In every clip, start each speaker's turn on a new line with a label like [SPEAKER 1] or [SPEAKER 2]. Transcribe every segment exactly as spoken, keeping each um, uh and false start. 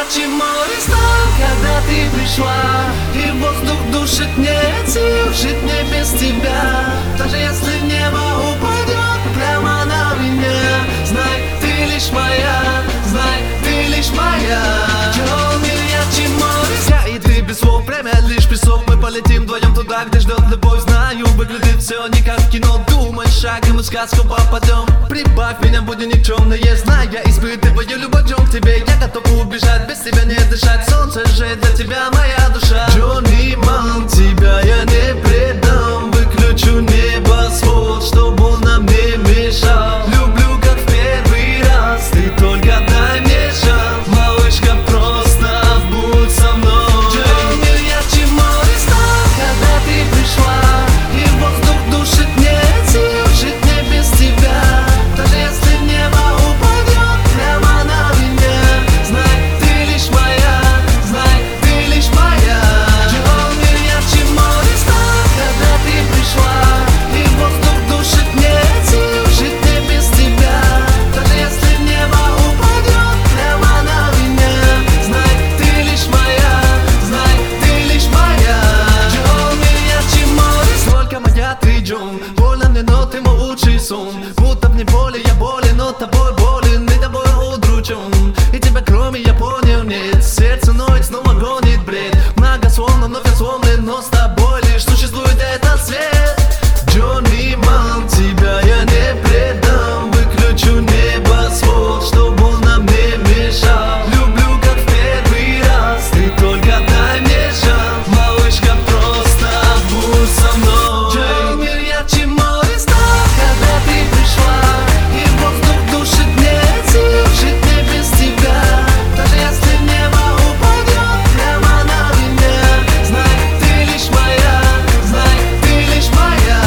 [SPEAKER 1] ярче море стал, когда ты пришла. И воздух душит, нет сил жить мне без тебя. Даже если небо упадет прямо на меня, знай, ты лишь моя, знай, ты лишь моя. Мир ярче море. Я и ты без слов, время лишь песок. Мы полетим вдвоем туда, где ждет любовь. Знаю, выглядит все не как в кино. Думай шагом, в сказку попадем. Прибавь меня, буду никчемной, зная, я испытываю любовь к тебе. Я готов убежать, без тебя не дышать. Солнце же для тебя моя душа. Джонни Ман, тебя я не предам. Выключу небосвод, чтобы он нам не мешал. Люблю как в первый раз, ты только дай мне шанс. Малышка, просто будь со мной. Мир ярче море стал, когда ты пришла. И воздух душит, нет сил жить мне без тебя. Даже если небо упадет прямо на меня, знай, ты лишь моя, знай, ты лишь моя. Мир ярче море стал, когда ты пришла. И воздух душит, нет сил жить мне без тебя. Даже если небо упадет прямо на меня, знай, ты лишь моя, знай, ты лишь моя. Мир ярче море. Сколько моя ты, Джон. Больно мне, но ты мой лучший сон. Будто в неволе я болен, но тобой болен, и тобой удручен. И тебя кроме я понял нет. Сердце ноет, снова гонит бред. Многословно, но я сломлен, но с тобой лишь существует этот свет. Джонни Ман, тебя я не предам. Выключу небосвод, чтобы он нам не мешал. Люблю как в первый раз, ты только дай мне шанс. Малышка, просто будь со мной. Мир ярче море стал, когда ты пришла. И воздух душит, нет сил жить мне без тебя. Даже если небо упадет прямо на меня, знай, ты лишь моя, знай, ты лишь моя.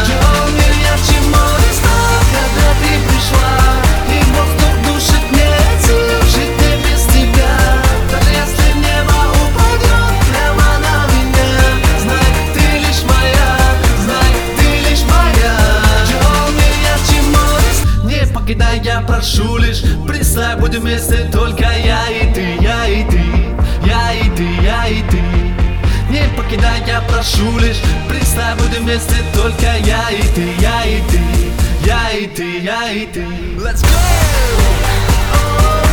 [SPEAKER 1] Мир ярче море стал, когда ты пришла. И воздух душит, нет сил жить мне без тебя. Даже если небо упадет прямо на меня, знай, ты лишь моя, знай, ты лишь моя. Мир ярче море. Не покидай, я прошу лишь. Представь, будем вместе только я и ты, я и ты, я и ты, я и ты. Не покидай, я прошу лишь. Представь, будем вместе только я и ты, я и ты, я и ты, я и ты. Let's go! Oh.